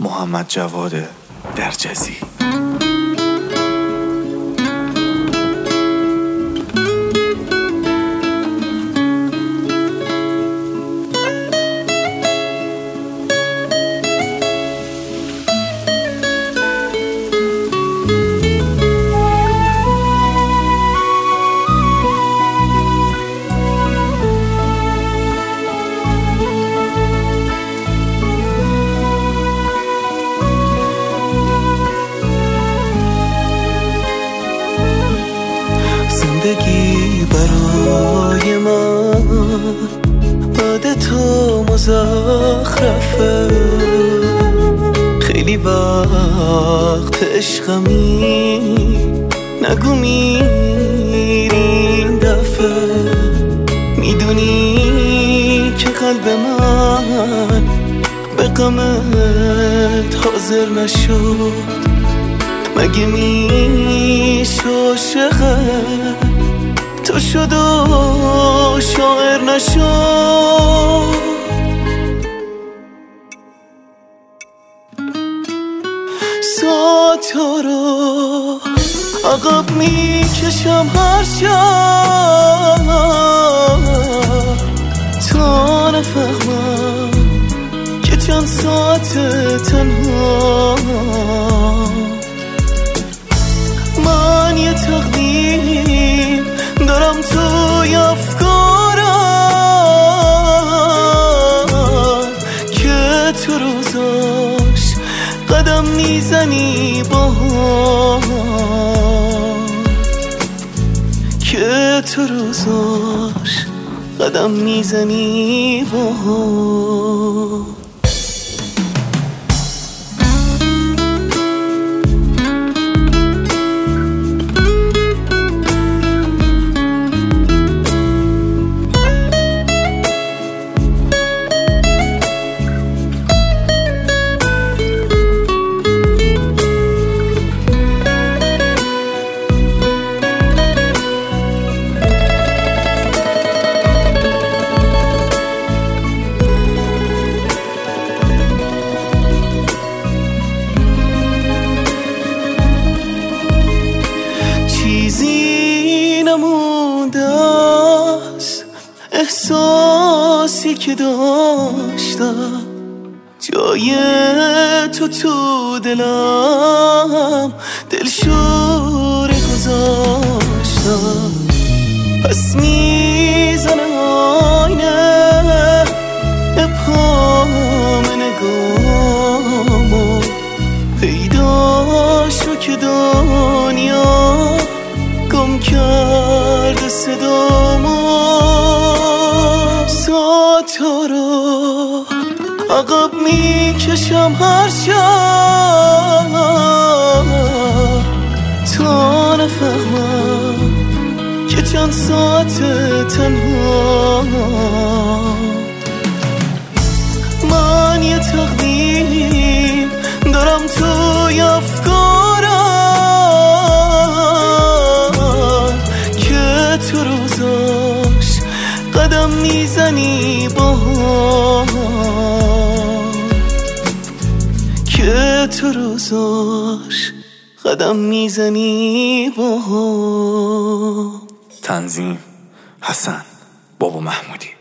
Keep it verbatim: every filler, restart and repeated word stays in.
محمد جواد درجزی. زندگی برای من بعد تو مزخرفه، خیلی وقت عشقمی، نگو میری این دفعه. میدونی که قلب من به غمت حاضر نشد، مگه میشه عاشقت تو شد و شاعر نشد. ساعتا رو عقب میکشم هر شب تا نفهمم که چند ساعت تنها. من یه تقدیم دارم توی افکارم که تو روزاش قدم میزنی باهام، که تو روزاش قدم میزنی باهام. چیزی نمونده است احساسی که داشتم، جای تو تو دلم دلشوره گذاشتم. پس میزنه آینه ابهام نگامو، پیدا شو که دنیا گم کرده صدامو. ساعتا رو عقب میکشم هر شب تا نفهمم که چند ساعت تنها. من یه تقدیم دارم توی افکارم که تو روزاش قدم میزنی باهام، که تو روزاش قدم میزنی باهام. تنظیم حسن بابا محمودی.